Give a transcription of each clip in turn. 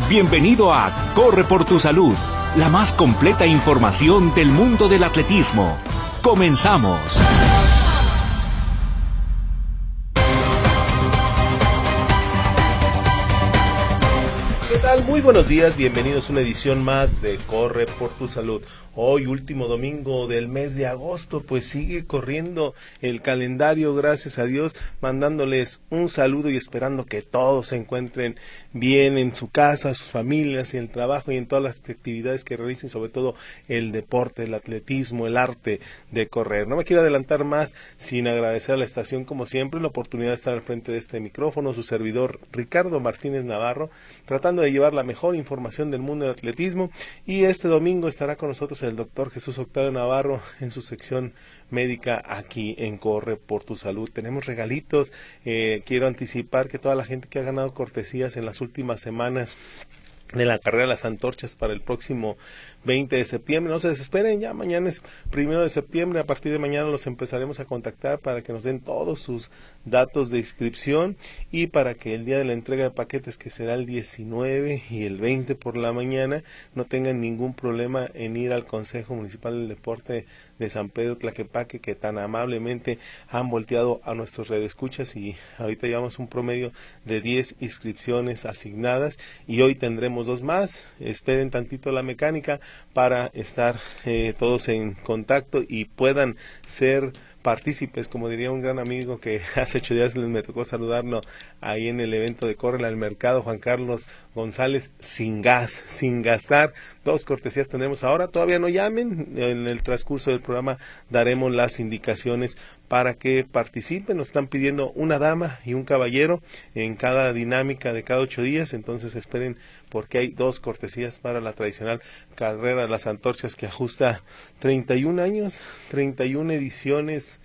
Bienvenido a Corre por tu Salud, la más completa información del mundo del atletismo. ¡Comenzamos! ¿Qué tal? Muy buenos días, bienvenidos a una edición más de Corre por tu Salud. Hoy, último domingo del mes de agosto, pues sigue corriendo el calendario, gracias a Dios, mandándoles un saludo y esperando que todos se encuentren bien en su casa, sus familias y en el trabajo y en todas las actividades que realicen, sobre todo el deporte, el atletismo, el arte de correr. No me quiero adelantar más sin agradecer a la estación, como siempre, la oportunidad de estar al frente de este micrófono, su servidor Ricardo Martínez Navarro, tratando de llevar la mejor información del mundo del atletismo, y este domingo estará con nosotros el doctor Jesús Octavio Navarro en su sección médica aquí en Corre por tu Salud. Tenemos regalitos, quiero anticipar que toda la gente que ha ganado cortesías en las últimas semanas de la carrera de las antorchas para el próximo 20 de septiembre, no se desesperen, ya mañana es 1 de septiembre, a partir de mañana los empezaremos a contactar para que nos den todos sus datos de inscripción y para que el día de la entrega de paquetes, que será el 19 y el 20 por la mañana, no tengan ningún problema en ir al Consejo Municipal del Deporte de San Pedro Tlaquepaque, que tan amablemente han volteado a nuestros radioescuchas, y ahorita llevamos un promedio de 10 inscripciones asignadas y hoy tendremos 2 más. Esperen tantito la mecánica para estar todos en contacto y puedan ser partícipes, como diría un gran amigo que hace 8 días me tocó saludarlo ahí en el evento de Corre al Mercado, Juan Carlos González, sin gastar. 2 cortesías tendremos ahora, todavía no llamen, en el transcurso del programa daremos las indicaciones para que participen. Nos están pidiendo una dama y un caballero en cada dinámica de cada 8 días, entonces esperen porque hay 2 cortesías para la tradicional carrera de las antorchas que ajusta 31 años, 31 ediciones,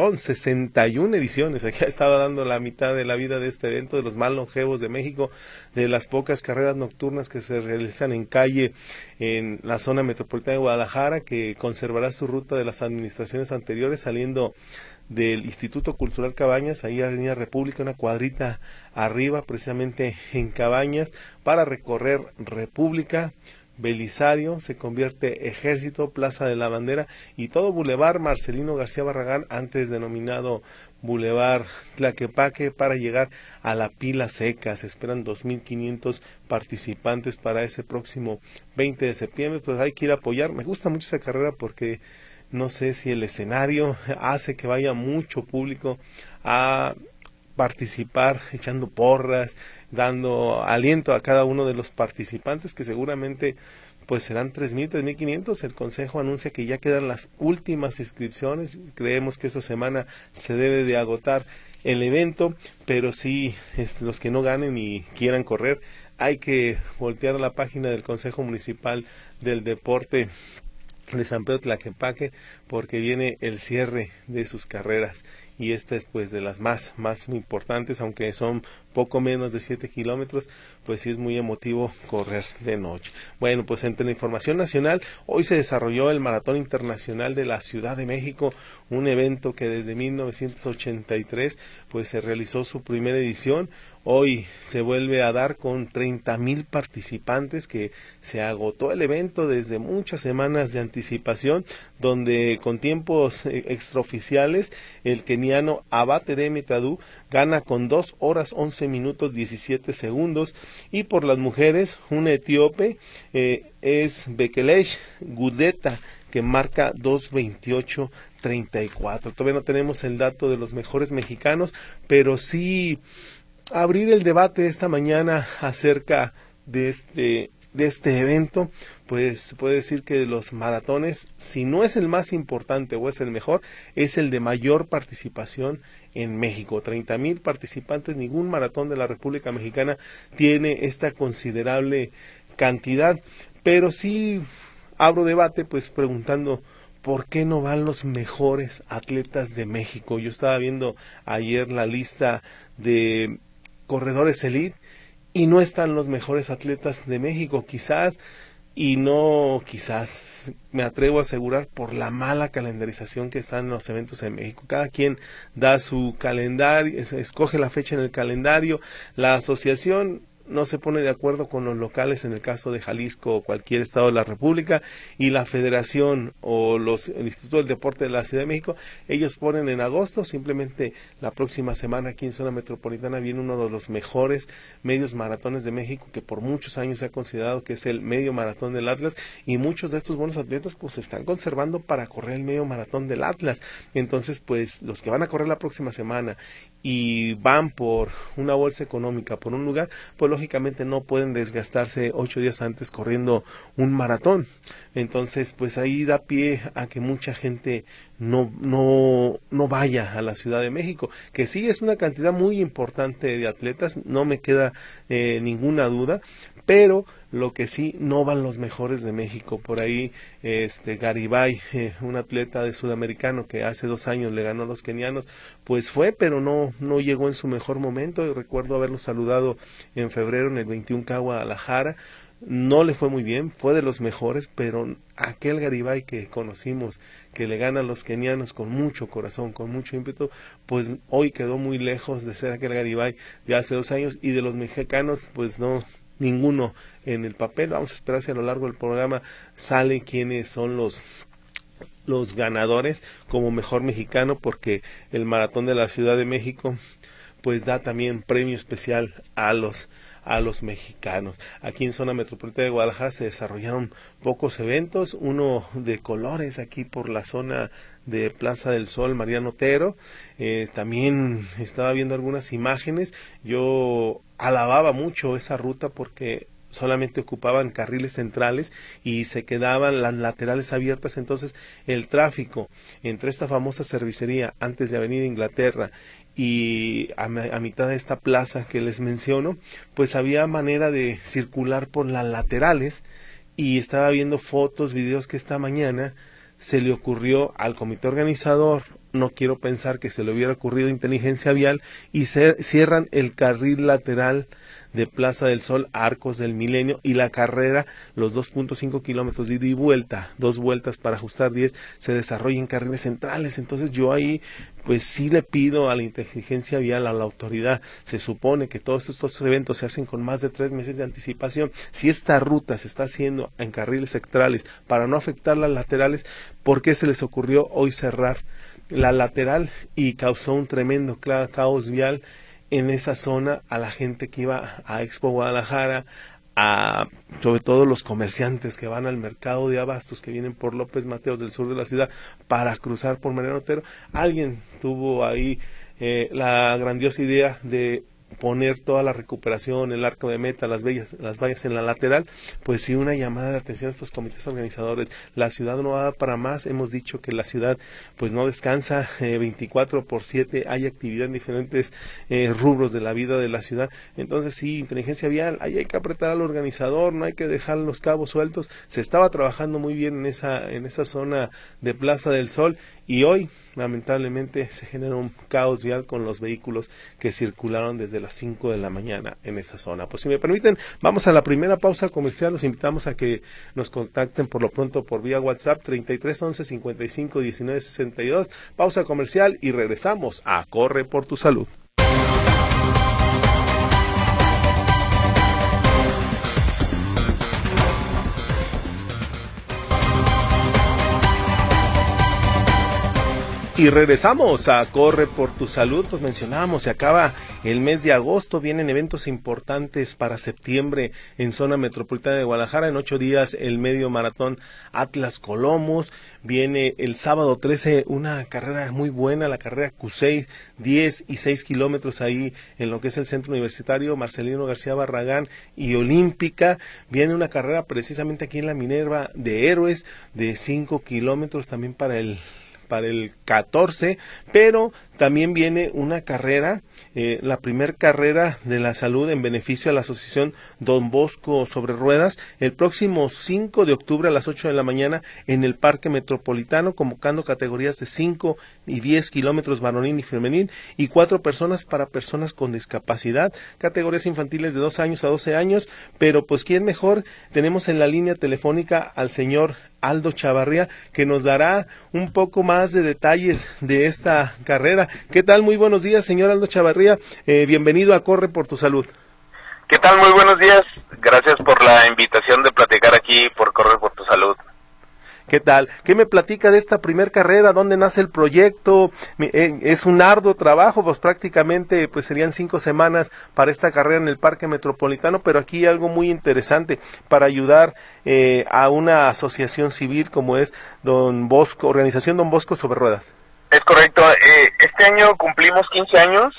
61 ediciones. Aquí estaba dando la mitad de la vida de este evento, de los más longevos de México, de las pocas carreras nocturnas que se realizan en calle en la zona metropolitana de Guadalajara, que conservará su ruta de las administraciones anteriores, saliendo del Instituto Cultural Cabañas, ahí Avenida República, una cuadrita arriba, precisamente en Cabañas, para recorrer República, Belisario, se convierte Ejército, Plaza de la Bandera y todo Boulevard Marcelino García Barragán, antes denominado Boulevard Tlaquepaque, para llegar a la Pila Seca. Se esperan 2,500 participantes para ese próximo 20 de septiembre, pues hay que ir a apoyar. Me gusta mucho esa carrera porque no sé si el escenario hace que vaya mucho público a participar, echando porras, dando aliento a cada uno de los participantes, que seguramente pues serán 3,000, 3,500. El consejo anuncia que ya quedan las últimas inscripciones. Creemos que esta semana se debe de agotar el evento, pero sí, los que no ganen y quieran correr, hay que voltear a la página del Consejo Municipal del Deporte de San Pedro Tlaquepaque, porque viene el cierre de sus carreras y esta es pues de las más importantes, aunque son poco menos de 7 kilómetros, pues sí es muy emotivo correr de noche. Bueno, pues entre la información nacional, hoy se desarrolló el Maratón Internacional de la Ciudad de México, un evento que desde 1983 pues se realizó su primera edición. Hoy se vuelve a dar con 30,000 participantes, que se agotó el evento desde muchas semanas de anticipación, donde con tiempos extraoficiales el keniano Abate Demetadu gana con 2 horas 11 minutos 17 segundos, y por las mujeres un etíope es Bekelesh Gudeta, que marca 2:28:34. Todavía no tenemos el dato de los mejores mexicanos, pero sí abrir el debate esta mañana acerca de este evento. Pues se puede decir que de los maratones, si no es el más importante o es el mejor, es el de mayor participación en México. 30,000 participantes, ningún maratón de la República Mexicana tiene esta considerable cantidad, pero sí abro debate pues preguntando ¿por qué no van los mejores atletas de México? Yo estaba viendo ayer la lista de corredores elite y no están los mejores atletas de México, quizás me atrevo a asegurar por la mala calendarización que está en los eventos en México. Cada quien da su calendario, escoge la fecha en el calendario. La asociación no se pone de acuerdo con los locales, en el caso de Jalisco o cualquier estado de la República, y la Federación o el Instituto del Deporte de la Ciudad de México, ellos ponen en agosto. Simplemente la próxima semana aquí en zona metropolitana viene uno de los mejores medios maratones de México, que por muchos años se ha considerado que es el medio maratón del Atlas, y muchos de estos buenos atletas pues se están conservando para correr el medio maratón del Atlas. Entonces pues los que van a correr la próxima semana y van por una bolsa económica, por un lugar, pues lógicamente no pueden desgastarse 8 días antes corriendo un maratón. Entonces pues ahí da pie a que mucha gente no vaya a la Ciudad de México, que sí es una cantidad muy importante de atletas, no me queda ninguna duda, pero lo que sí, no van los mejores de México. Por ahí Garibay, un atleta de sudamericano que hace 2 años le ganó a los kenianos, pues fue, pero no llegó en su mejor momento. Y recuerdo haberlo saludado en febrero en el 21K Guadalajara. No le fue muy bien, fue de los mejores, pero aquel Garibay que conocimos, que le gana a los kenianos con mucho corazón, con mucho ímpetu, pues hoy quedó muy lejos de ser aquel Garibay de hace 2 años. Y de los mexicanos, pues no, ninguno en el papel. Vamos a esperar si a lo largo del programa salen quiénes son los ganadores como mejor mexicano, porque el maratón de la Ciudad de México pues da también premio especial a los mexicanos. Aquí en zona metropolitana de Guadalajara se desarrollaron pocos eventos, uno de colores aquí por la zona de Plaza del Sol, Mariano Otero. También estaba viendo algunas imágenes. Yo alababa mucho esa ruta porque solamente ocupaban carriles centrales y se quedaban las laterales abiertas. Entonces el tráfico entre esta famosa cervecería antes de Avenida Inglaterra y a mitad de esta plaza que les menciono, pues había manera de circular por las laterales. Y estaba viendo fotos, videos que esta mañana se le ocurrió al comité organizador, no quiero pensar que se le hubiera ocurrido inteligencia vial, y cierran el carril lateral de Plaza del Sol a Arcos del Milenio, y la carrera, los 2.5 kilómetros de ida y vuelta, 2 vueltas para ajustar 10, se desarrolla en carriles centrales. Entonces yo ahí pues sí le pido a la inteligencia vial, a la autoridad. Se supone que todos estos eventos se hacen con más de 3 meses de anticipación. Si esta ruta se está haciendo en carriles centrales para no afectar las laterales, ¿por qué se les ocurrió hoy cerrar la lateral? Y causó un tremendo caos vial en esa zona a la gente que iba a Expo Guadalajara, sobre todo los comerciantes que van al mercado de abastos, que vienen por López Mateos del sur de la ciudad para cruzar por Mariano Otero. Alguien tuvo ahí la grandiosa idea de poner toda la recuperación, el arco de meta, las vallas en la lateral. Pues sí, una llamada de atención a estos comités organizadores. La ciudad no va para más. Hemos dicho que la ciudad pues no descansa 24/7, hay actividad en diferentes rubros de la vida de la ciudad. Entonces sí, inteligencia vial, ahí hay que apretar al organizador, no hay que dejar los cabos sueltos. Se estaba trabajando muy bien en esa zona de Plaza del Sol, y hoy lamentablemente se generó un caos vial con los vehículos que circularon desde las 5 de la mañana en esa zona. Pues si me permiten, vamos a la primera pausa comercial. Los invitamos a que nos contacten por lo pronto por vía WhatsApp 33 11 55 19 62. Pausa comercial y regresamos a Corre por tu Salud. Y regresamos a Corre por tu Salud. Pues mencionábamos, se acaba el mes de agosto, vienen eventos importantes para septiembre en zona metropolitana de Guadalajara. En 8 días el medio maratón Atlas Colomos. Viene el sábado 13 una carrera muy buena, la carrera Q6, 10 y 6 kilómetros ahí en lo que es el centro universitario Marcelino García Barragán y Olímpica. Viene una carrera precisamente aquí en la Minerva de Héroes de 5 kilómetros también para el 14, pero también viene una carrera, la primer carrera de la salud en beneficio a la asociación Don Bosco sobre Ruedas, el próximo 5 de octubre a las 8 de la mañana en el Parque Metropolitano, convocando categorías de 5 y 10 kilómetros varonil y femenil, y 4 personas para personas con discapacidad, categorías infantiles de 2 años a 12 años, pero pues quién mejor, tenemos en la línea telefónica al señor Aldo Chavarría, que nos dará un poco más de detalles de esta carrera. ¿Qué tal? Muy buenos días, señor Aldo Chavarría. Bienvenido a Corre por tu Salud. ¿Qué tal? Muy buenos días. Gracias por la invitación de platicar aquí por Corre por tu Salud. ¿Qué tal? ¿Qué me platica de esta primer carrera? ¿Dónde nace el proyecto? Es un arduo trabajo, pues prácticamente pues serían 5 semanas para esta carrera en el Parque Metropolitano, pero aquí algo muy interesante para ayudar a una asociación civil como es Don Bosco, Organización Don Bosco sobre Ruedas. Es correcto. Este año cumplimos 15 años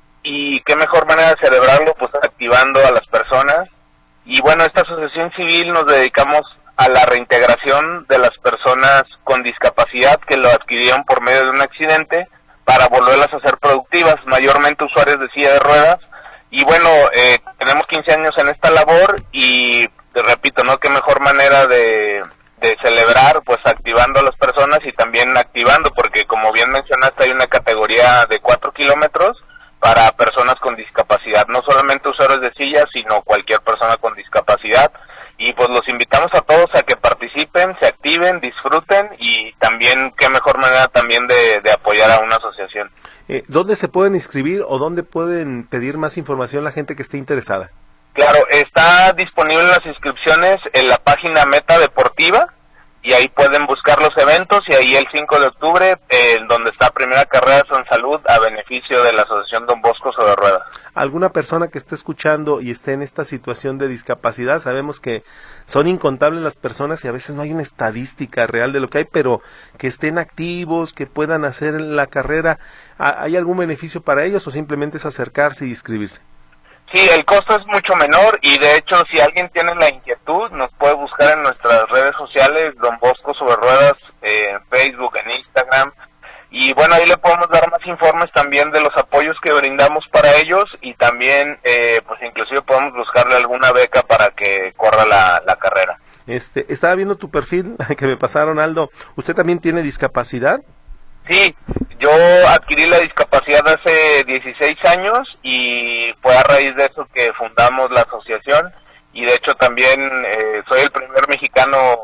y qué mejor manera de celebrarlo, pues activando a las personas. Y bueno, esta asociación civil nos dedicamos a la reintegración de las personas con discapacidad que lo adquirieron por medio de un accidente para volverlas a ser productivas, mayormente usuarios de silla de ruedas. Y bueno, tenemos 15 años en esta labor y te repito, ¿no? Qué mejor manera de celebrar, pues activando a las personas y también activando, porque como bien mencionaste, hay una categoría de 4 kilómetros para personas con discapacidad, no solamente usuarios de sillas, sino cualquier persona con discapacidad. Y pues los invitamos a todos a que participen, se activen, disfruten y también qué mejor manera también de apoyar a una asociación. ¿Dónde se pueden inscribir o dónde pueden pedir más información la gente que esté interesada? Claro, está disponible las inscripciones en la página Meta Deportiva y ahí pueden buscar los eventos y ahí el 5 de octubre, donde está Primera Carrera de San Salud a beneficio de la Asociación Don Bosco sobre Ruedas. Alguna persona que esté escuchando y esté en esta situación de discapacidad, sabemos que son incontables las personas y a veces no hay una estadística real de lo que hay, pero que estén activos, que puedan hacer la carrera, ¿hay algún beneficio para ellos o simplemente es acercarse y inscribirse? Sí, el costo es mucho menor y de hecho si alguien tiene la inquietud nos puede buscar en nuestras redes sociales, Don Bosco sobre Ruedas, en Facebook, en Instagram, y bueno, ahí le podemos dar más informes también de los apoyos que brindamos para ellos y también pues inclusive podemos buscarle alguna beca para que corra la carrera. Estaba viendo tu perfil que me pasaron, Aldo. ¿Usted también tiene discapacidad? Sí, yo adquirí la discapacidad hace 16 años y fue a raíz de eso que fundamos la asociación y de hecho también soy el primer mexicano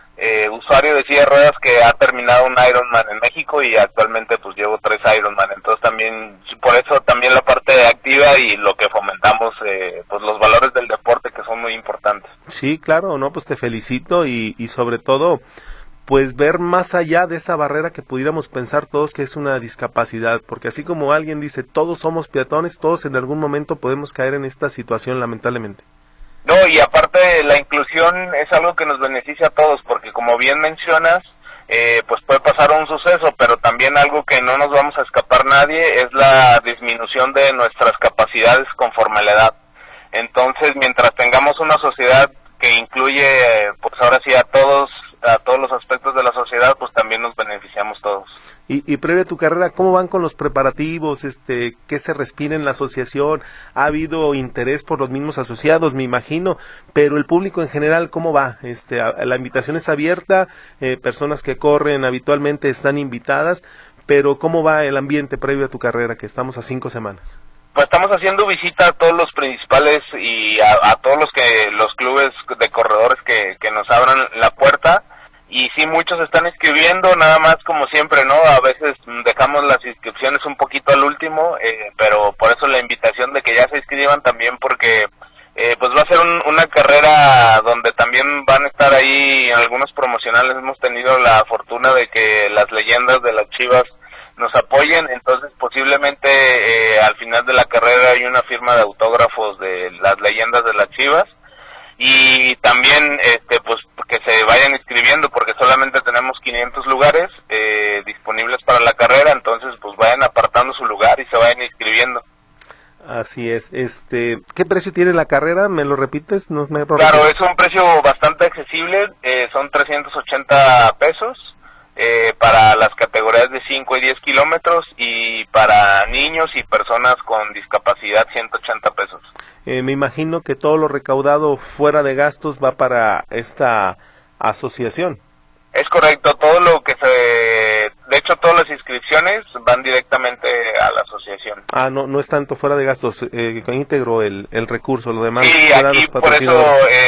usuario de silla de ruedas que ha terminado un Ironman en México y actualmente pues llevo 3 Ironman, entonces también por eso también la parte activa y lo que fomentamos pues los valores del deporte que son muy importantes. Sí, claro, no, pues te felicito y sobre todo pues ver más allá de esa barrera que pudiéramos pensar todos que es una discapacidad, porque así como alguien dice, todos somos peatones, todos en algún momento podemos caer en esta situación, lamentablemente. No, y aparte la inclusión es algo que nos beneficia a todos, porque como bien mencionas, pues puede pasar un suceso, pero también algo que no nos vamos a escapar nadie es la disminución de nuestras capacidades conforme a la edad. Entonces, mientras tengamos una sociedad que incluye, pues ahora sí a todos los aspectos de la sociedad, pues también nos beneficiamos todos. Y previo a tu carrera, ¿cómo van con los preparativos? ¿Qué se respira en la asociación? ¿Ha habido interés por los mismos asociados, me imagino? Pero el público en general, ¿cómo va? La invitación es abierta, personas que corren habitualmente están invitadas, pero ¿cómo va el ambiente previo a tu carrera, que estamos a 5 semanas? Pues estamos haciendo visita a todos los principales y a todos los clubes de corredores que nos abran la puerta. Y sí, muchos están inscribiendo, nada más como siempre, ¿no? A veces dejamos las inscripciones un poquito al último, pero por eso la invitación de que ya se inscriban también, porque pues va a ser una carrera donde también van a estar ahí en algunos promocionales. Hemos tenido la fortuna de que las leyendas de las Chivas nos apoyen, entonces posiblemente al final de la carrera hay una firma de autógrafos de las leyendas de las Chivas. Y también pues que se vayan inscribiendo porque solamente tenemos 500 lugares disponibles para la carrera, entonces pues vayan apartando su lugar y se vayan inscribiendo. Así es. ¿Qué precio tiene la carrera? ¿Me lo repites? Claro, es un precio bastante accesible, son 380 pesos para las categorías de 5 y 10 kilómetros y para niños y personas con discapacidad 180 pesos. Me imagino que todo lo recaudado fuera de gastos va para esta asociación. Es correcto, todo lo que de hecho todas las inscripciones van directamente a la asociación. No es tanto fuera de gastos, íntegro el recurso, lo demás. Sí, aquí por eso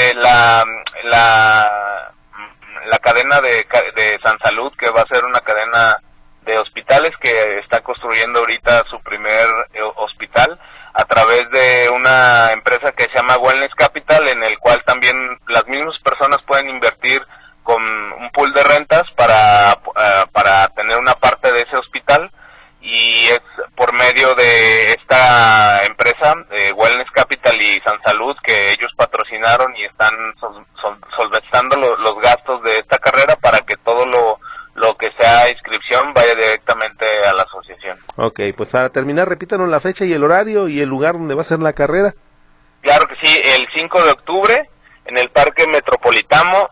la cadena de San Salud, que va a ser una cadena de hospitales que está construyendo ahorita su primer hospital, a través de una empresa que se llama Wellness Capital, en el cual también las mismas personas pueden invertir con un pool de rentas para tener una parte de ese hospital, y es por medio de esta empresa, Wellness Capital y San Salud, que ellos patrocinaron y están solventando los gastos de esta carrera para que todo lo que sea inscripción vaya directamente a la asociación. Ok, pues para terminar, repítanos la fecha y el horario y el lugar donde va a ser la carrera. Claro que sí, el 5 de octubre en el Parque Metropolitano,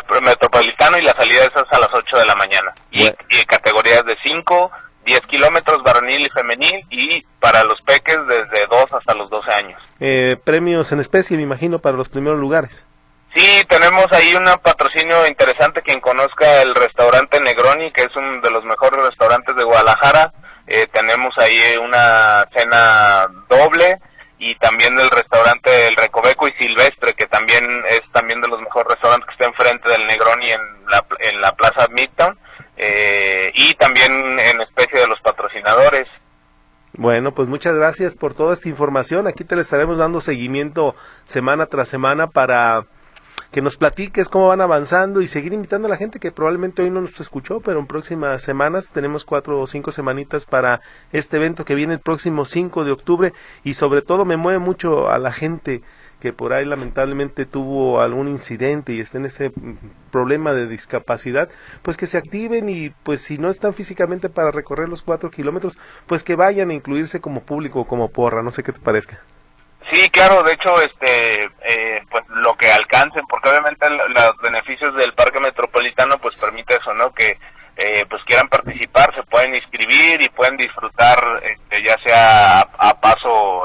y la salida es a las 8 de la mañana. Y categorías de 5, 10 kilómetros, varonil y femenil, y para los peques desde 2 hasta los 12 años. Premios en especie, me imagino, para los primeros lugares. Sí, tenemos ahí un patrocinio interesante. Quien conozca el restaurante Negroni, que es uno de los mejores restaurantes de Guadalajara, tenemos ahí una cena doble, y también del restaurante El Recoveco y Silvestre, que también es también de los mejores restaurantes que está enfrente del Negroni en la Plaza Midtown, y también en especie de los patrocinadores. Bueno, pues muchas gracias por toda esta información. Aquí te le estaremos dando seguimiento semana tras semana para que nos platiques cómo van avanzando y seguir invitando a la gente que probablemente hoy no nos escuchó, pero en próximas semanas tenemos 4 o 5 semanitas para este evento que viene el próximo 5 de octubre, y sobre todo me mueve mucho a la gente que por ahí lamentablemente tuvo algún incidente y está en ese problema de discapacidad, pues que se activen, y pues si no están físicamente para recorrer los 4 kilómetros, pues que vayan a incluirse como público o como porra, no sé qué te parezca. Sí, claro, de hecho, pues lo que alcancen, porque obviamente los beneficios del Parque Metropolitano pues permite eso, ¿no? Que pues quieran participar, se pueden inscribir y pueden disfrutar, ya sea a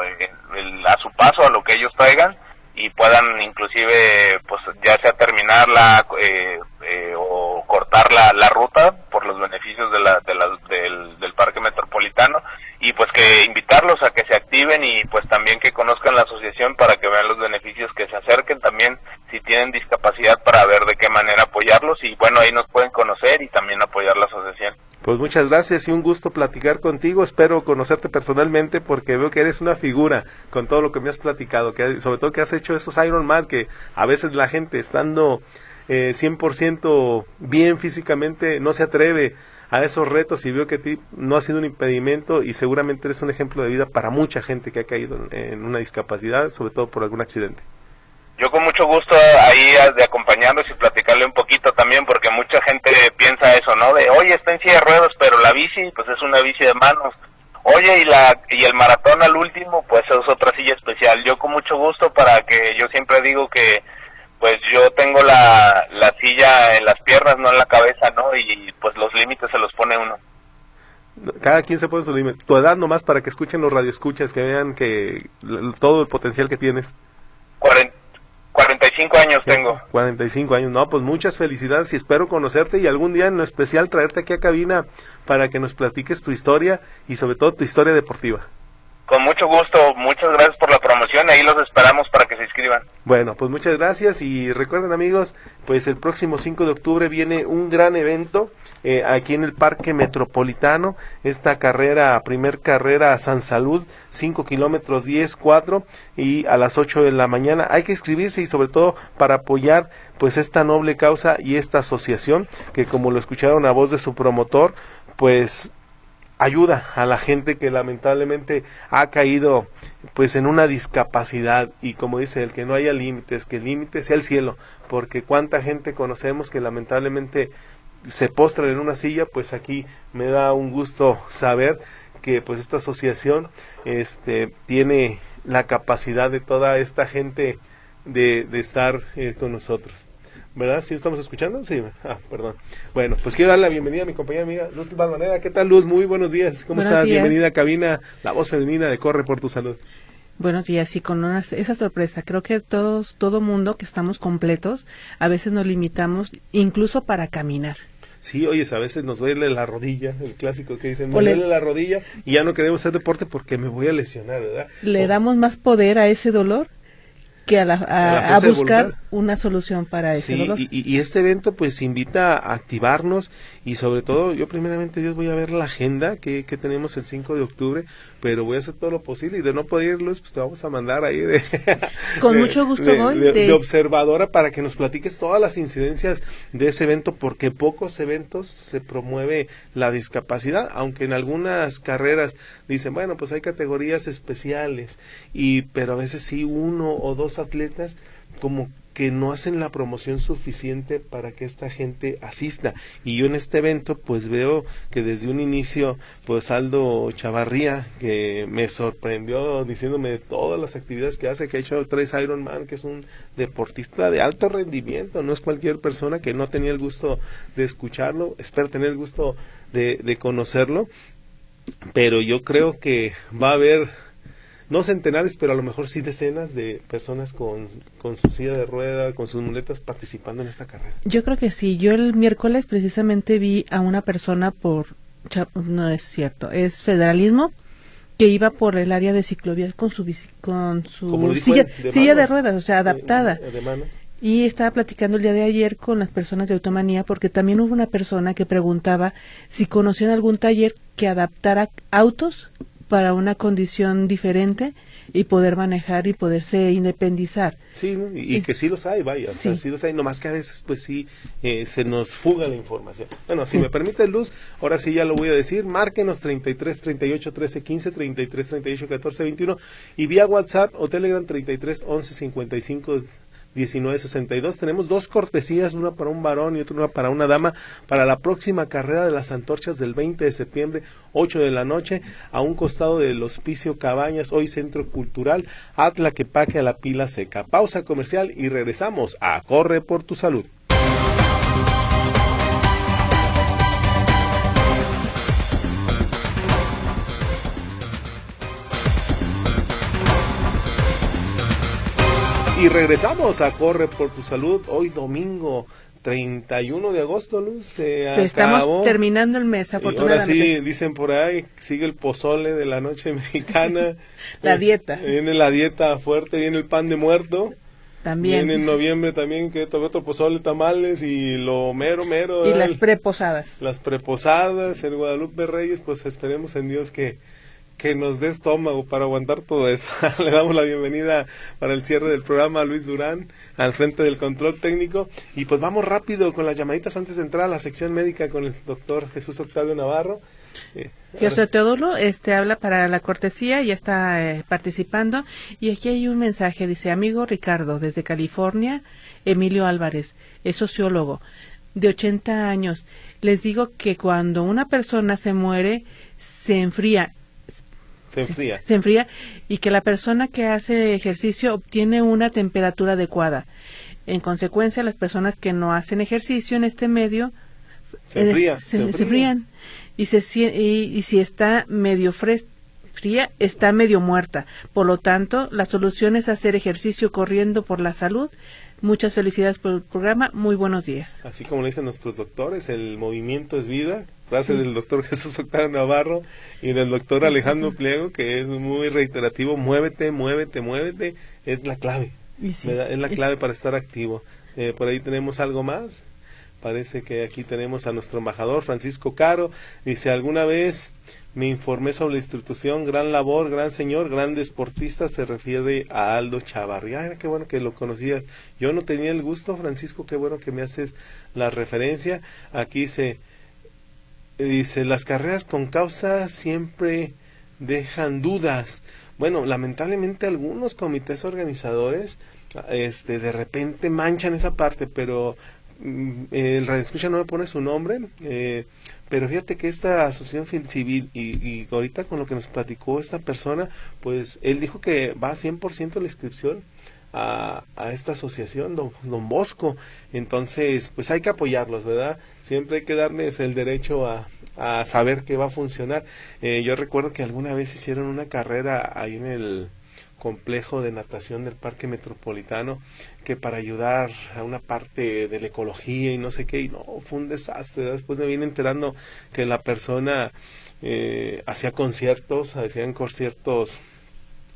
su paso, a lo que ellos traigan, y puedan inclusive pues ya sea terminarla o cortar la ruta por los beneficios del Parque Metropolitano. Y pues que invitarlos a que se activen, y pues también que conozcan la asociación para que vean los beneficios, que se acerquen también si tienen discapacidad para ver de qué manera apoyarlos, y bueno, ahí nos pueden conocer y también apoyar la asociación. Pues muchas gracias y un gusto platicar contigo. Espero conocerte personalmente porque veo que eres una figura con todo lo que me has platicado, que sobre todo que has hecho esos Ironman, que a veces la gente estando 100% bien físicamente no se atreve a esos retos, y veo que a ti no ha sido un impedimento y seguramente eres un ejemplo de vida para mucha gente que ha caído en una discapacidad, sobre todo por algún accidente. Yo con mucho gusto ahí de acompañarlos y platicarle un poquito también, porque mucha gente piensa eso, ¿no? De, oye, está en silla de ruedas, pero la bici, pues es una bici de manos. Oye, y el maratón al último, pues es otra silla especial. Yo con mucho gusto, para que yo siempre digo que pues yo tengo la silla en las piernas, no en la cabeza, ¿no? Y pues los límites se los pone uno. Cada quien se pone su límite. Tu edad nomás, para que escuchen los radioescuchas, que vean que todo el potencial que tienes. 45 años tengo. 45 años, no, pues muchas felicidades y espero conocerte y algún día en lo especial traerte aquí a cabina para que nos platiques tu historia y sobre todo tu historia deportiva. Con mucho gusto, muchas gracias por la promoción, ahí los esperamos para que se inscriban. Bueno, pues muchas gracias y recuerden amigos, pues el próximo 5 de octubre viene un gran evento aquí en el Parque Metropolitano, esta primer carrera a San Salud, 5 kilómetros 10-4 y a las 8 de la mañana. Hay que inscribirse y sobre todo para apoyar pues esta noble causa y esta asociación que, como lo escucharon a voz de su promotor, pues ayuda a la gente que lamentablemente ha caído pues en una discapacidad, y como dice él, que no haya límites, que el límite sea el cielo, porque cuánta gente conocemos que lamentablemente se postran en una silla. Pues aquí me da un gusto saber que pues esta asociación tiene la capacidad de toda esta gente de estar con nosotros. ¿Verdad? ¿Sí estamos escuchando? Sí. Perdón. Bueno, pues quiero dar la bienvenida a mi compañera amiga Luz Balvanera. ¿Qué tal, Luz? Muy buenos días. ¿Cómo estás? Bienvenida a cabina, la voz femenina de Corre por tu Salud. Buenos días, y con esa sorpresa, creo que todo mundo que estamos completos, a veces nos limitamos incluso para caminar. Sí, oye, a veces nos duele la rodilla, el clásico que dicen, me duele la rodilla y ya no queremos hacer deporte porque me voy a lesionar, ¿verdad? Le damos más poder a ese dolor que a buscar una solución para ese dolor. Y este evento pues invita a activarnos y sobre todo, yo primeramente Dios voy a ver la agenda que tenemos el 5 de octubre, pero voy a hacer todo lo posible y de no poder ir, Luz, pues te vamos a mandar ahí con mucho gusto voy de observadora para que nos platiques todas las incidencias de ese evento, porque pocos eventos se promueve la discapacidad, aunque en algunas carreras dicen, bueno, pues hay categorías especiales, pero a veces sí uno o dos atletas como que no hacen la promoción suficiente para que esta gente asista. Y yo en este evento pues veo que desde un inicio pues Aldo Chavarría, que me sorprendió diciéndome todas las actividades que hace, que ha hecho 3 Ironman, que es un deportista de alto rendimiento, no es cualquier persona, que no tenía el gusto de escucharlo, espero tener el gusto de conocerlo, pero yo creo que va a haber no centenares, pero a lo mejor sí decenas de personas con su silla de rueda, con sus muletas, participando en esta carrera. Yo creo que sí. Yo el miércoles precisamente vi a una persona no es cierto, es Federalismo, que iba por el área de ciclovías con su silla de ruedas, o sea, adaptada. De manos. Y estaba platicando el día de ayer con las personas de Automanía, porque también hubo una persona que preguntaba si conocían algún taller que adaptara autos para una condición diferente y poder manejar y poderse independizar. Sí, ¿no? y que sí los hay, vaya, sí. O sea, sí los hay, nomás que a veces pues sí se nos fuga la información. Bueno, si me permite, Luz, ahora sí ya lo voy a decir, márquenos 33 38 13 15, 33 38 14 21 y vía WhatsApp o Telegram 33 11 55 1962. Tenemos 2 cortesías, una para un varón y otra para una dama, para la próxima carrera de las antorchas del 20 de septiembre, 8 de la noche, a un costado del Hospicio Cabañas, hoy Centro Cultural, Atlaquepaque, a la Pila Seca. Pausa comercial y regresamos a Corre por tu Salud. Y regresamos a Corre por tu Salud, hoy domingo 31 de agosto, Luz. Estamos terminando el mes, afortunadamente. Ahora sí, dicen por ahí, sigue el pozole de la noche mexicana. La dieta. Viene la dieta fuerte, viene el pan de muerto. También. Viene en noviembre también, que tomé otro pozole, tamales y lo mero. Y las preposadas. Las preposadas, el Guadalupe Reyes, pues esperemos en Dios que nos dé estómago para aguantar todo eso. Le damos la bienvenida para el cierre del programa a Luis Durán, al frente del control técnico, y pues vamos rápido con las llamaditas antes de entrar a la sección médica con el doctor Jesús Octavio Navarro. José Teodulo habla para la cortesía, ya está participando, y aquí hay un mensaje, dice: amigo Ricardo, desde California, Emilio Álvarez, es sociólogo, de 80 años, les digo que cuando una persona se muere, se enfría y que la persona que hace ejercicio obtiene una temperatura adecuada. En consecuencia, las personas que no hacen ejercicio en este medio se enfrían y si está medio fría, está medio muerta. Por lo tanto, la solución es hacer ejercicio corriendo por la salud. Muchas felicidades por el programa, muy buenos días. Así como le dicen nuestros doctores, el movimiento es vida, frase del doctor Jesús Octavio Navarro y del doctor Alejandro Pliego, que es muy reiterativo: muévete, es la clave, es la clave para estar activo. Por ahí tenemos algo más, parece que aquí tenemos a nuestro embajador Francisco Caro, dice: alguna vez me informé sobre la institución, gran labor, gran señor, gran deportista, se refiere a Aldo Chavarría. Qué bueno que lo conocías. Yo no tenía el gusto, Francisco, qué bueno que me haces la referencia. Aquí dice, las carreras con causa siempre dejan dudas. Bueno, lamentablemente algunos comités organizadores de repente manchan esa parte, pero el radioescucha no me pone su nombre, pero fíjate que esta asociación civil y ahorita con lo que nos platicó esta persona, pues él dijo que va a 100% la inscripción a esta asociación, don Bosco. Entonces pues hay que apoyarlos, ¿verdad? Siempre hay que darles el derecho a saber que va a funcionar. Yo recuerdo que alguna vez hicieron una carrera ahí en el complejo de natación del Parque Metropolitano, que para ayudar a una parte de la ecología y no sé qué, y no, fue un desastre. Después me vine enterando que la persona hacían conciertos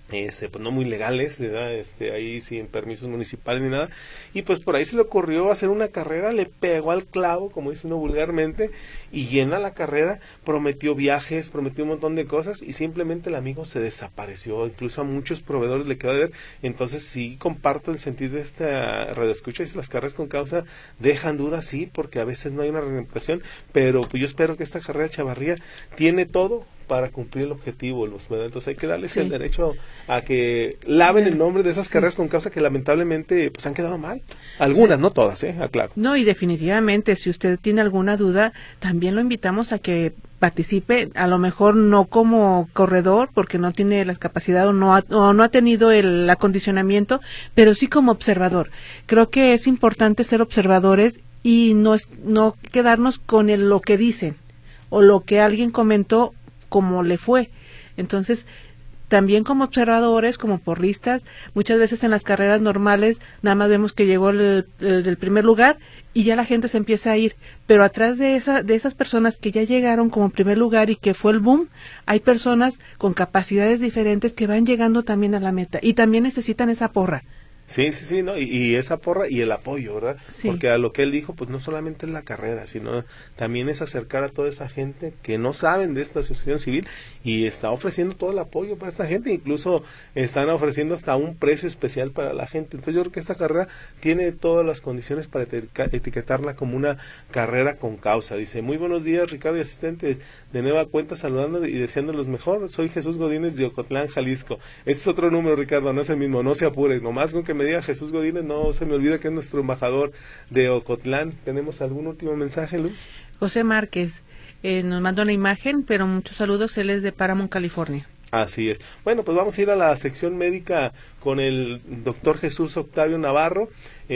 pues no muy legales, ¿verdad? Ahí sin permisos municipales ni nada, y pues por ahí se le ocurrió hacer una carrera, le pegó al clavo, como dice uno vulgarmente, y llena la carrera, prometió viajes, prometió un montón de cosas, y simplemente el amigo se desapareció, incluso a muchos proveedores le quedó de ver. Entonces sí comparto el sentido de esta radioescucha, y si las carreras con causa dejan dudas, sí, porque a veces no hay una reglamentación, pero pues yo espero que esta carrera Chavarría tiene todo para cumplir el objetivo, ¿verdad? Entonces hay que darles el derecho a que laven el nombre de esas carreras con causa que lamentablemente pues han quedado mal. Algunas, no todas, aclaro. No, y definitivamente, si usted tiene alguna duda, también lo invitamos a que participe, a lo mejor no como corredor, porque no tiene la capacidad o no ha tenido el acondicionamiento, pero sí como observador. Creo que es importante ser observadores y no quedarnos con lo que dicen o lo que alguien comentó como le fue. Entonces, también como observadores, como porristas, muchas veces en las carreras normales nada más vemos que llegó el primer lugar y ya la gente se empieza a ir, pero atrás de esas personas que ya llegaron como primer lugar y que fue el boom, hay personas con capacidades diferentes que van llegando también a la meta y también necesitan esa porra. Sí, ¿no? Y esa porra y el apoyo, ¿verdad? Sí. Porque a lo que él dijo, pues no solamente es la carrera, sino también es acercar a toda esa gente que no saben de esta asociación civil y está ofreciendo todo el apoyo para esa gente, incluso están ofreciendo hasta un precio especial para la gente. Entonces yo creo que esta carrera tiene todas las condiciones para etiquetarla como una carrera con causa. Dice, muy buenos días, Ricardo y asistente, de nueva cuenta saludándoles y deseándolos mejor. Soy Jesús Godínez de Ocotlán, Jalisco. Este es otro número, Ricardo, no es el mismo, no se apure, nomás con que me diga Jesús Godínez, no se me olvida que es nuestro embajador de Ocotlán. ¿Tenemos algún último mensaje, Luz? José Márquez nos manda una imagen, pero muchos saludos, él es de Paramount, California. Así es. Bueno, pues vamos a ir a la sección médica con el doctor Jesús Octavio Navarro.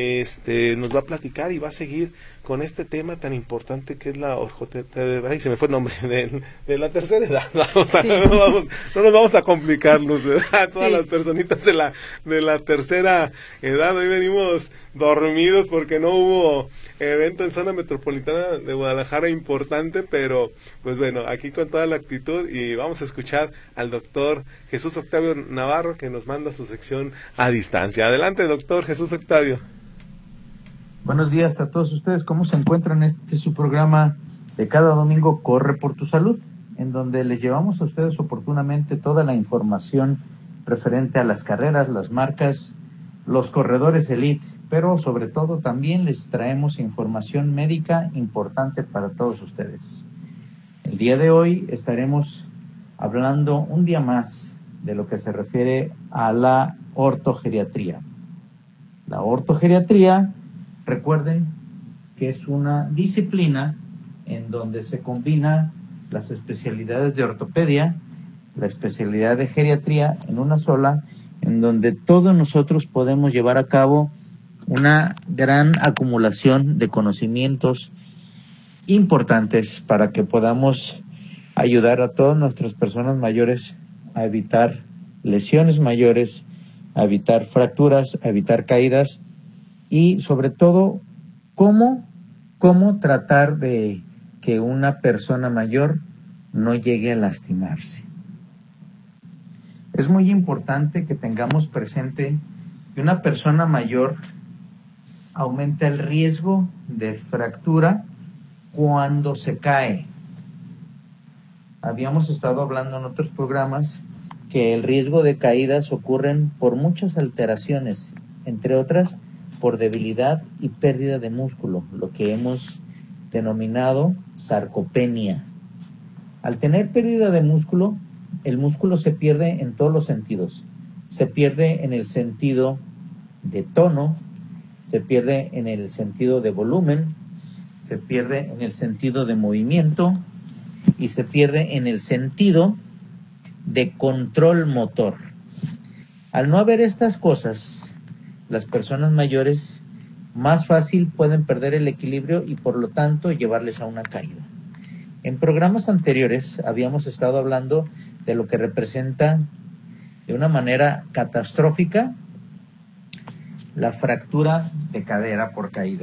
Nos va a platicar y va a seguir con este tema tan importante que es la ay, se me fue el nombre, de la tercera edad. No nos vamos a complicarnos, ¿verdad? Todas las personitas de la tercera edad. Hoy venimos dormidos porque no hubo evento en zona metropolitana de Guadalajara importante, pero pues bueno, aquí con toda la actitud, y vamos a escuchar al doctor Jesús Octavio Navarro, que nos manda su sección a distancia. Adelante, doctor Jesús Octavio. Buenos días a todos ustedes. ¿Cómo se encuentran? Este es su programa de cada domingo, Corre por tu Salud, en donde les llevamos a ustedes oportunamente toda la información referente a las carreras, las marcas, los corredores elite, pero sobre todo también les traemos información médica importante para todos ustedes. El día de hoy estaremos hablando un día más de lo que se refiere a la ortogeriatría. La ortogeriatría, recuerden que es una disciplina en donde se combina las especialidades de ortopedia, la especialidad de geriatría en una sola, en donde todos nosotros podemos llevar a cabo una gran acumulación de conocimientos importantes para que podamos ayudar a todas nuestras personas mayores a evitar lesiones mayores, a evitar fracturas, a evitar caídas y sobre todo cómo tratar de que una persona mayor no llegue a lastimarse. Es muy importante que tengamos presente que una persona mayor aumenta el riesgo de fractura cuando se cae. Habíamos estado hablando en otros programas que el riesgo de caídas ocurren por muchas alteraciones, entre otras por debilidad y pérdida de músculo, lo que hemos denominado sarcopenia. Al tener pérdida de músculo, el músculo se pierde en todos los sentidos. Se pierde en el sentido de tono, se pierde en el sentido de volumen, se pierde en el sentido de movimiento y se pierde en el sentido de control motor. Al no haber estas cosas, las personas mayores más fácil pueden perder el equilibrio y por lo tanto llevarles a una caída. En programas anteriores habíamos estado hablando de lo que representa de una manera catastrófica la fractura de cadera por caída.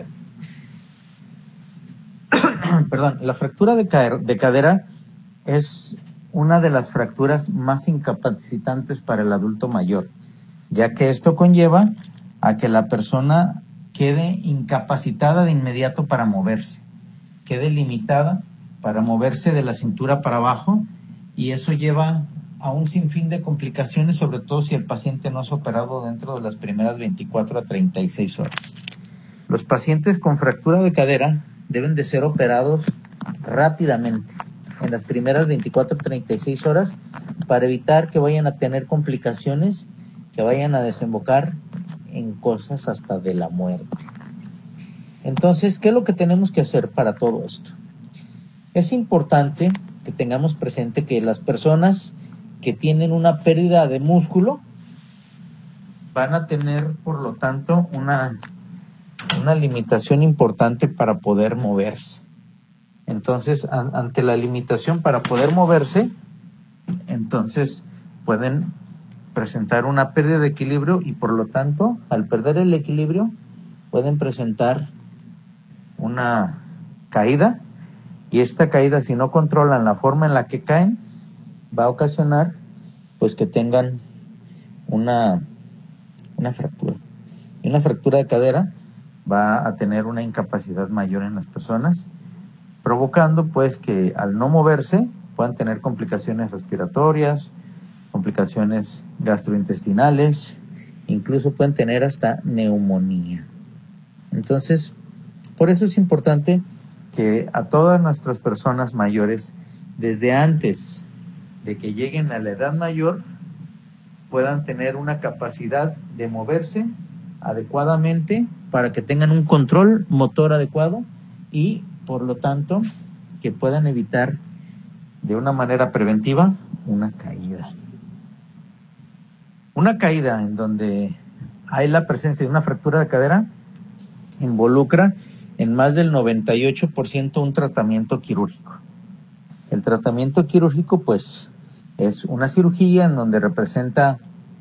Perdón, la fractura de cadera es una de las fracturas más incapacitantes para el adulto mayor, ya que esto conlleva a que la persona quede incapacitada de inmediato para moverse, quede limitada para moverse de la cintura para abajo, y eso lleva a un sinfín de complicaciones, sobre todo si el paciente no es operado dentro de las primeras 24 a 36 horas. Los pacientes con fractura de cadera deben de ser operados rápidamente, en las primeras 24 a 36 horas, para evitar que vayan a tener complicaciones que vayan a desembocar en cosas hasta de la muerte. Entonces, ¿qué es lo que tenemos que hacer para todo esto? Es importante que tengamos presente que las personas que tienen una pérdida de músculo van a tener, por lo tanto, una limitación importante para poder moverse. Entonces, ante la limitación para poder moverse, entonces pueden presentar una pérdida de equilibrio y, por lo tanto, al perder el equilibrio, pueden presentar una caída, y esta caída, si no controlan la forma en la que caen, va a ocasionar pues que tengan una fractura. Y una fractura de cadera va a tener una incapacidad mayor en las personas, provocando pues que al no moverse puedan tener complicaciones respiratorias, complicaciones gastrointestinales, incluso pueden tener hasta neumonía. Entonces, por eso es importante que a todas nuestras personas mayores, desde antes de que lleguen a la edad mayor, puedan tener una capacidad de moverse adecuadamente para que tengan un control motor adecuado y, por lo tanto, que puedan evitar de una manera preventiva una caída. Una caída en donde hay la presencia de una fractura de cadera involucra en más del 98% un tratamiento quirúrgico. El tratamiento quirúrgico, pues, es una cirugía en donde representa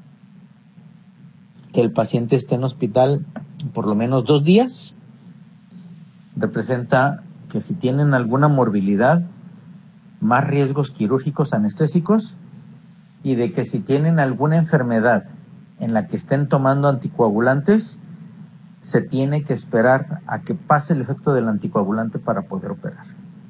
que el paciente esté en hospital por lo menos 2 días. Representa que si tienen alguna morbilidad, más riesgos quirúrgicos anestésicos, y de que si tienen alguna enfermedad en la que estén tomando anticoagulantes, se tiene que esperar a que pase el efecto del anticoagulante para poder operar.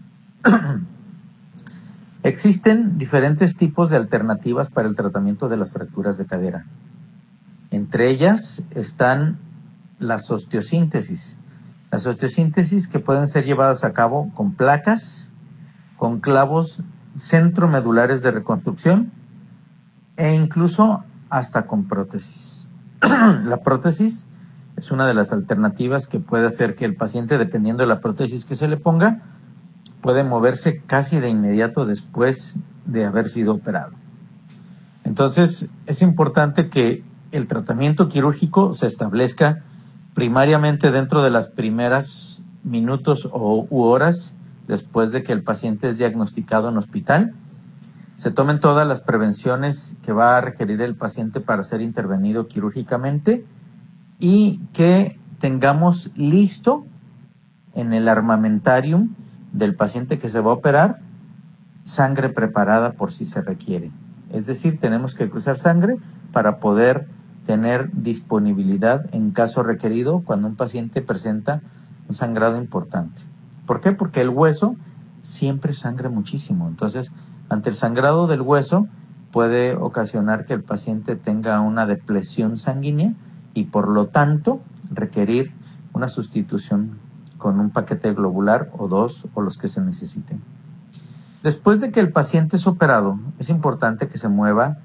Existen diferentes tipos de alternativas para el tratamiento de las fracturas de cadera. Entre ellas están las osteosíntesis. Las osteosíntesis que pueden ser llevadas a cabo con placas, con clavos centromedulares de reconstrucción e incluso hasta con prótesis. La prótesis es una de las alternativas que puede hacer que el paciente, dependiendo de la prótesis que se le ponga, puede moverse casi de inmediato después de haber sido operado. Entonces, es importante que el tratamiento quirúrgico se establezca primariamente dentro de las primeras minutos u horas después de que el paciente es diagnosticado en hospital. Se tomen todas las prevenciones que va a requerir el paciente para ser intervenido quirúrgicamente y que tengamos listo en el armamentarium del paciente que se va a operar sangre preparada por si se requiere. Es decir, tenemos que cruzar sangre para poder tener disponibilidad en caso requerido cuando un paciente presenta un sangrado importante. ¿Por qué? Porque el hueso siempre sangra muchísimo. Entonces, ante el sangrado del hueso puede ocasionar que el paciente tenga una depresión sanguínea y, por lo tanto, requerir una sustitución con un paquete globular o 2 o los que se necesiten. Después de que el paciente es operado, es importante que se mueva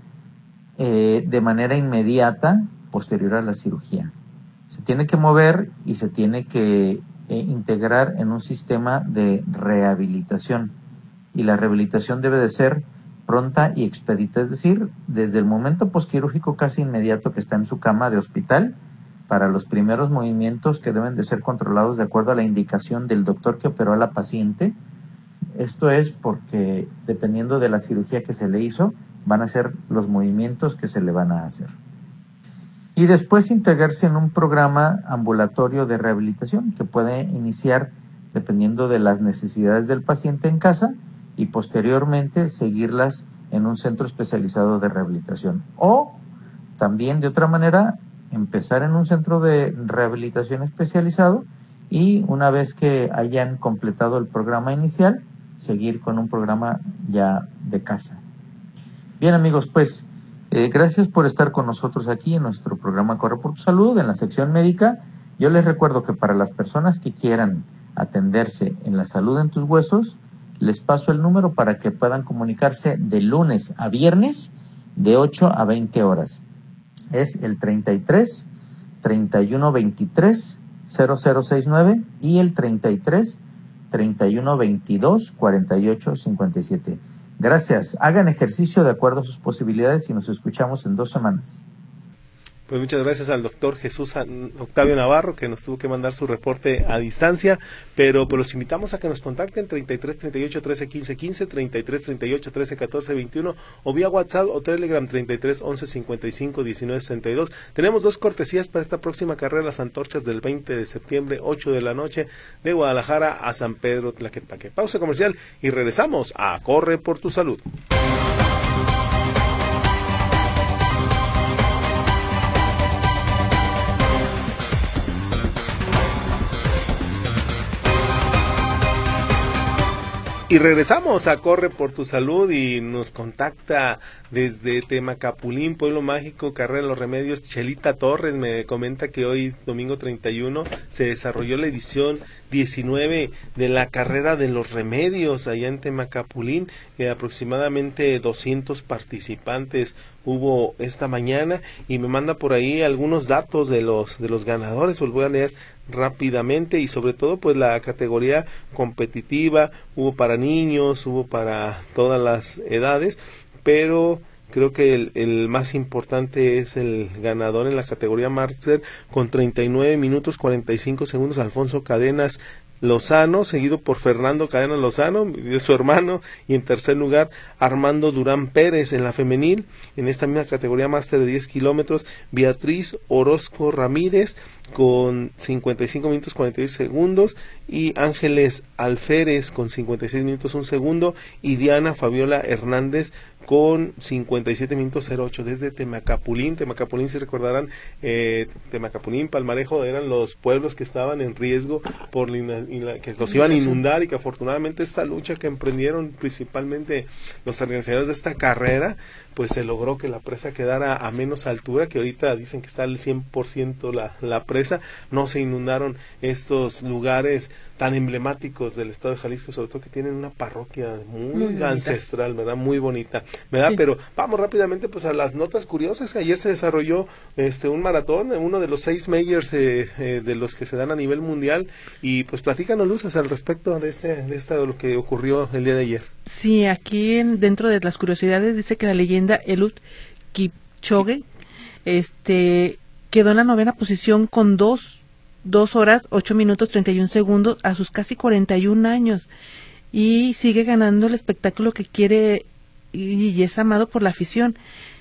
de manera inmediata posterior a la cirugía. Se tiene que mover y se tiene que integrar en un sistema de rehabilitación. Y la rehabilitación debe de ser pronta y expedita, es decir, desde el momento posquirúrgico casi inmediato que está en su cama de hospital, para los primeros movimientos que deben de ser controlados de acuerdo a la indicación del doctor que operó a la paciente. Esto es porque, dependiendo de la cirugía que se le hizo, van a ser los movimientos que se le van a hacer. Y después integrarse en un programa ambulatorio de rehabilitación que puede iniciar dependiendo de las necesidades del paciente en casa y posteriormente seguirlas en un centro especializado de rehabilitación. O también de otra manera, empezar en un centro de rehabilitación especializado y una vez que hayan completado el programa inicial, seguir con un programa ya de casa. Bien, amigos, pues gracias por estar con nosotros aquí en nuestro programa Corre por tu Salud, en la sección médica. Yo les recuerdo que para las personas que quieran atenderse en la salud en tus huesos, les paso el número para que puedan comunicarse de lunes a viernes de 8 a 20 horas. Es el 33 31 23 0069 y el 33 31 22 48 57. Gracias. Hagan ejercicio de acuerdo a sus posibilidades y nos escuchamos en 2 semanas. Pues muchas gracias al doctor Jesús Octavio Navarro, que nos tuvo que mandar su reporte a distancia, pero pues los invitamos a que nos contacten 33 38 13 15 15, 33 38 13 14 21 o vía WhatsApp o Telegram 33 11 55 19 62. Tenemos 2 cortesías para esta próxima carrera, las antorchas del 20 de septiembre, 8 de la noche, de Guadalajara a San Pedro Tlaquepaque. Pausa comercial y regresamos a Corre por tu Salud. Y regresamos a Corre por tu Salud y nos contacta desde Temacapulín, Pueblo Mágico, Carrera de los Remedios, Chelita Torres. Me comenta que hoy, domingo 31, se desarrolló la edición 19 de la Carrera de los Remedios allá en Temacapulín. Aproximadamente 200 participantes hubo esta mañana y me manda por ahí algunos datos de los ganadores. Los voy a leer rápidamente y sobre todo pues la categoría competitiva. Hubo para niños, hubo para todas las edades, pero creo que el más importante es el ganador en la categoría Master con 39 minutos 45 segundos, Alfonso Cadenas Lozano, seguido por Fernando Cadenas Lozano, de su hermano, y en tercer lugar Armando Durán Pérez. En la femenil, en esta misma categoría máster de 10 kilómetros, Beatriz Orozco Ramírez con 55 minutos 48 segundos y Ángeles Alférez con 56 minutos 1 segundo y Diana Fabiola Hernández con 57 minutos 08 desde Temacapulín. Temacapulín, si recordarán, Temacapulín, Palmarejo eran los pueblos que estaban en riesgo por que los iban a inundar y que afortunadamente esta lucha que emprendieron principalmente los organizadores de esta carrera, pues se logró que la presa quedara a menos altura, que ahorita dicen que está al 100% la presa. No se inundaron estos lugares tan emblemáticos del estado de Jalisco, sobre todo que tienen una parroquia muy ancestral, ¿verdad? Muy bonita, ¿verdad? Sí. Pero vamos rápidamente pues a las notas curiosas. Ayer se desarrolló un maratón, uno de los 6 majors de los que se dan a nivel mundial, y pues platícanos, Luz, al respecto de lo que ocurrió el día de ayer. Sí, aquí dentro de las curiosidades dice que la leyenda Eliud Kipchoge quedó en la 9ª posición con 2 horas 8 minutos 31 segundos a sus casi 41 años y sigue ganando el espectáculo que quiere y es amado por la afición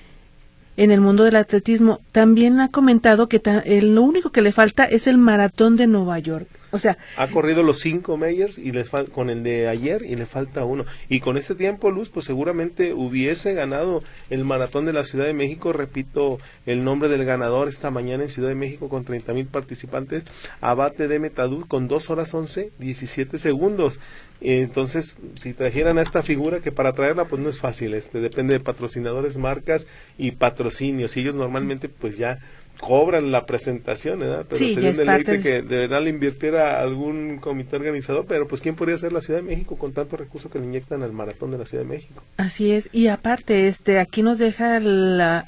en el mundo del atletismo. También ha comentado que lo único que le falta es el maratón de Nueva York. O sea, ha corrido los 5 majors y con el de ayer y le falta uno. Y con este tiempo, Luz, pues seguramente hubiese ganado el maratón de la Ciudad de México. Repito el nombre del ganador esta mañana en Ciudad de México con 30,000 participantes. Abate de Metadú con 2 horas 11, 17 segundos. Entonces, si trajeran a esta figura, que para traerla pues no es fácil, depende de patrocinadores, marcas y patrocinios. Y ellos normalmente pues ya cobran la presentación, ¿verdad? Pero sí, sería un deleite que de verdad le invirtiera algún comité organizador, pero pues ¿quién podría ser la Ciudad de México con tanto recurso que le inyectan al maratón de la Ciudad de México? Así es, y aparte aquí nos deja la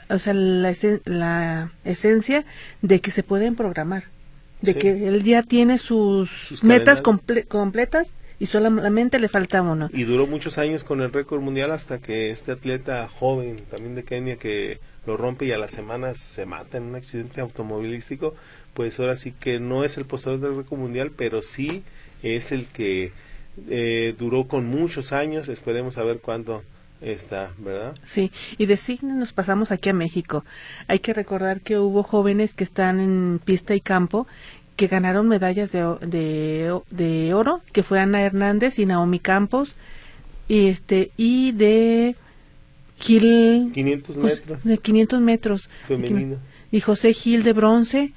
esencia de que se pueden programar, de que él ya tiene sus metas completas y solamente le falta uno. Y duró muchos años con el récord mundial hasta que este atleta joven, también de Kenia, que lo rompe y a las semanas se mata en un accidente automovilístico, pues ahora sí que no es el poseedor del récord mundial, pero sí es el que duró con muchos años. Esperemos a ver cuánto está, ¿verdad? Sí, y de Signe nos pasamos aquí a México. Hay que recordar que hubo jóvenes que están en pista y campo que ganaron medallas de oro, que fue Ana Hernández y Naomi Campos. y de Gil 500 metros. De 500 metros. Femenino. Y José Gil de bronce.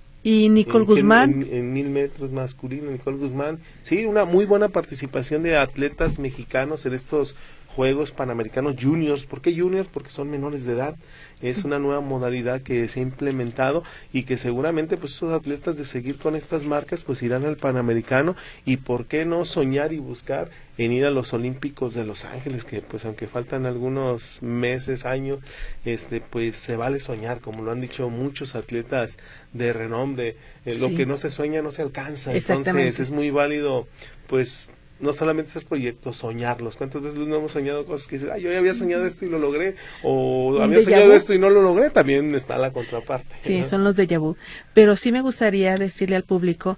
Y Nicole Guzmán. En 1000 metros masculino, Nicole Guzmán. Sí, una muy buena participación de atletas mexicanos en estos Juegos Panamericanos Juniors. ¿Por qué Juniors? Porque son menores de edad. Es una nueva modalidad que se ha implementado y que seguramente pues esos atletas de seguir con estas marcas pues irán al Panamericano, y por qué no soñar y buscar en ir a los Olímpicos de Los Ángeles, que pues aunque faltan algunos meses, años, pues se vale soñar, como lo han dicho muchos atletas de renombre. Lo que no se sueña no se alcanza. Entonces es muy válido pues no solamente hacer proyectos, soñarlos. ¿Cuántas veces no hemos soñado cosas que dices, yo ya había soñado esto y lo logré, o había soñado esto y no lo logré? También está la contraparte. Sí, ¿no? Son los déjà vu. Pero sí me gustaría decirle al público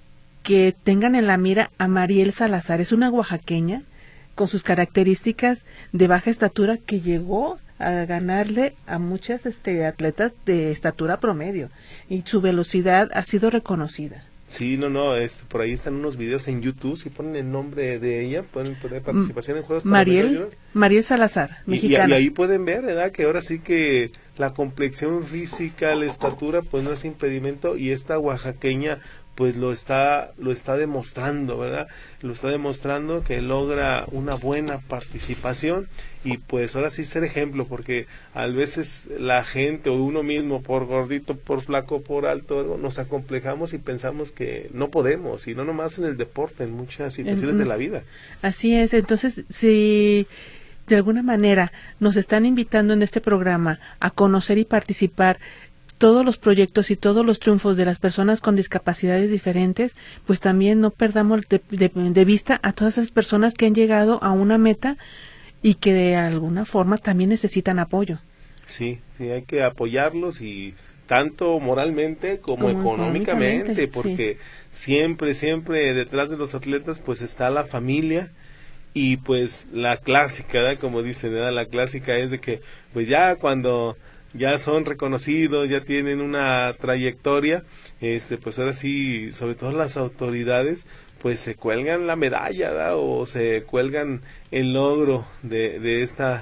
que tengan en la mira a Mariel Salazar. Es una oaxaqueña con sus características de baja estatura que llegó a ganarle a muchas atletas de estatura promedio, y su velocidad ha sido reconocida. Sí, por ahí están unos videos en YouTube, si ponen el nombre de ella, pueden poner participación en Juegos Panamericanos. Mariel Salazar, mexicana. Y ahí pueden ver, ¿verdad?, que ahora sí que la complexión física, la estatura, pues no es impedimento, y esta oaxaqueña pues lo está demostrando, ¿verdad? Lo está demostrando que logra una buena participación, y pues ahora sí ser ejemplo, porque a veces la gente o uno mismo, por gordito, por flaco, por alto, nos acomplejamos y pensamos que no podemos, y no nomás en el deporte, en muchas situaciones de la vida. Así es. Entonces, si de alguna manera nos están invitando en este programa a conocer y participar todos los proyectos y todos los triunfos de las personas con discapacidades diferentes, pues también no perdamos de vista a todas esas personas que han llegado a una meta y que de alguna forma también necesitan apoyo. Sí, hay que apoyarlos, y tanto moralmente como económicamente, porque siempre detrás de los atletas pues está la familia. Y pues la clásica, ¿verdad?, como dicen, ¿verdad?, la clásica es de que pues ya cuando ya son reconocidos, ya tienen una trayectoria, pues ahora sí, sobre todo las autoridades, pues se cuelgan la medalla, ¿verdad?, o se cuelgan el logro de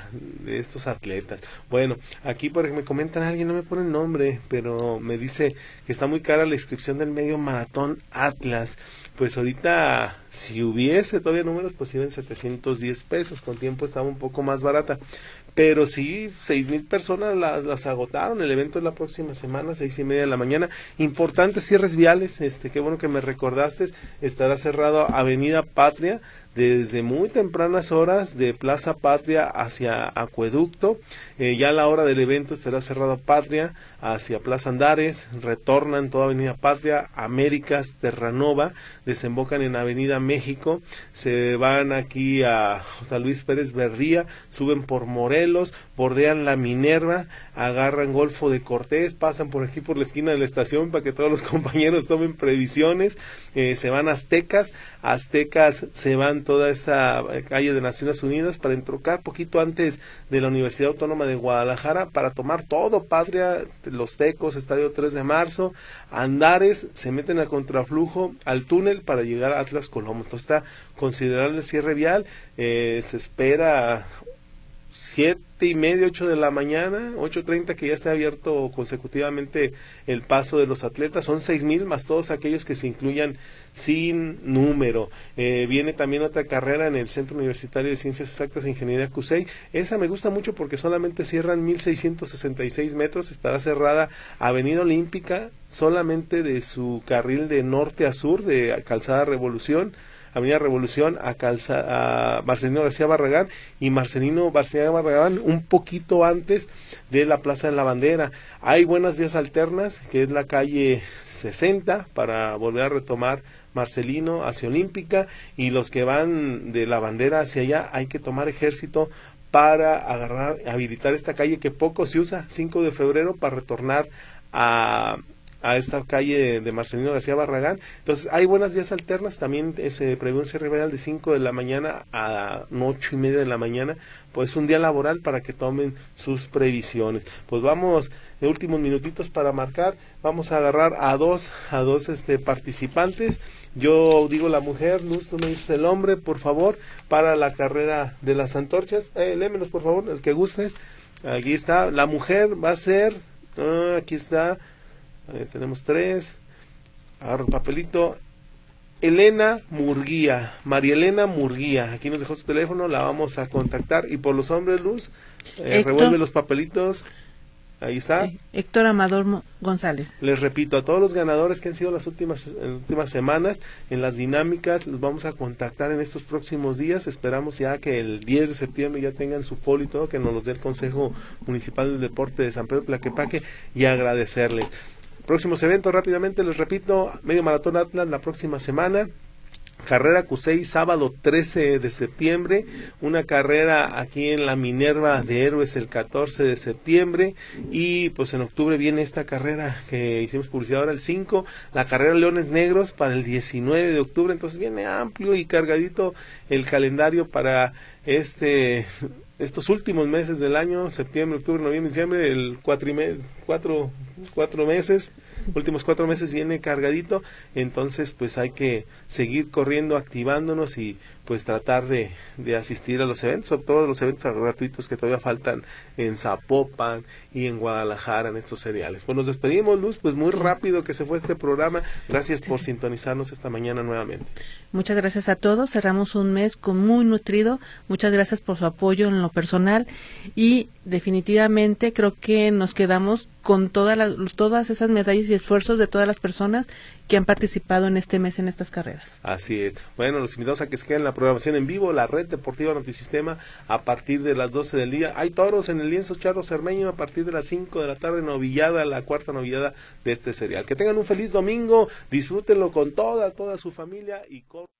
estos atletas. Bueno, aquí por ejemplo me comentan, alguien no me pone el nombre, pero me dice que está muy cara la inscripción del medio maratón Atlas. Pues ahorita, si hubiese todavía números, pues iban 710 pesos, con tiempo estaba un poco más barata, pero sí, 6,000 personas las agotaron. El evento es la próxima semana, 6:30 de la mañana. Importantes cierres viales, qué bueno que me recordaste, estará cerrado Avenida Patria desde muy tempranas horas, de Plaza Patria hacia Acueducto. Ya a la hora del evento estará cerrado Patria hacia Plaza Andares, retornan toda Avenida Patria, Américas, Terranova, desembocan en Avenida México, se van aquí a José Luis Pérez Verdía, suben por Morelos, bordean la Minerva, agarran Golfo de Cortés, pasan por aquí por la esquina de la estación para que todos los compañeros tomen previsiones, se van a Aztecas se van toda esta calle de Naciones Unidas para entrocar poquito antes de la Universidad Autónoma de Guadalajara para tomar todo Patria, Los Tecos, Estadio 3 de Marzo, Andares, se meten a contraflujo al túnel para llegar a Atlas Colombo. Entonces está considerable el cierre vial, se espera 7:30, 8 de la mañana, 8:30 que ya esté abierto consecutivamente el paso de los atletas. Son 6,000 más todos aquellos que se incluyan sin número. Viene también otra carrera en el Centro Universitario de Ciencias Exactas e Ingeniería CUSEI. Esa me gusta mucho porque solamente cierran 1,666 metros. Estará cerrada Avenida Olímpica solamente de su carril de norte a sur, de Calzada Revolución, Avenida Revolución a Marcelino García Barragán, y Marcelino García Barragán un poquito antes de la Plaza de la Bandera. Hay buenas vías alternas, que es la calle 60, para volver a retomar Marcelino hacia Olímpica, y los que van de la Bandera hacia allá hay que tomar Ejército para habilitar esta calle que poco se usa, 5 de febrero, para retornar a a esta calle de Marcelino García Barragán. Entonces hay buenas vías alternas, también se prevé un cierre vial de 5 de la mañana a 8:30 de la mañana, pues un día laboral para que tomen sus previsiones. Pues vamos, en últimos minutitos para marcar, vamos a agarrar a dos participantes. Yo digo la mujer, Luz, tú me dices el hombre, por favor, para la carrera de las antorchas. Lémenos, por favor, el que gustes. Aquí está, la mujer va a ser, aquí está, tenemos 3, agarro el papelito, Elena Murguía, María Elena Murguía, aquí nos dejó su teléfono, la vamos a contactar. Y por los hombres, Luz, revuelve los papelitos. Ahí está. Héctor Amador González. Les repito, a todos los ganadores que han sido las últimas semanas en las dinámicas, los vamos a contactar en estos próximos días. Esperamos ya que el 10 de septiembre ya tengan su folio y todo, que nos los dé el Consejo Municipal del Deporte de San Pedro Tlaquepaque, y agradecerles. Próximos eventos, rápidamente les repito, Medio Maratón Atlas la próxima semana. Carrera CUSEI, sábado 13 de septiembre, una carrera aquí en la Minerva de Héroes el 14 de septiembre, y pues en octubre viene esta carrera que hicimos publicidad ahora el 5, la carrera Leones Negros para el 19 de octubre, entonces viene amplio y cargadito el calendario para estos últimos meses del año, septiembre, octubre, noviembre, diciembre, el cuatro meses, últimos 4 meses viene cargadito. Entonces pues hay que seguir corriendo, activándonos y pues tratar de asistir a los eventos, a todos los eventos gratuitos que todavía faltan en Zapopan y en Guadalajara en estos seriales. Pues nos despedimos, Luz, pues muy rápido que se fue este programa. Gracias por sintonizarnos esta mañana nuevamente. Muchas gracias a todos, cerramos un mes muy nutrido, muchas gracias por su apoyo en lo personal, y definitivamente creo que nos quedamos con todas esas medallas y esfuerzos de todas las personas que han participado en este mes en estas carreras. Así es. Bueno, los invitamos a que se queden en la programación en vivo, la Red Deportiva Notisistema, a partir de las 12 del día. Hay toros en el lienzo Charro Cermeño a partir de las 5 de la tarde, novillada, la cuarta novillada de este serial. Que tengan un feliz domingo, disfrútenlo con toda su familia y con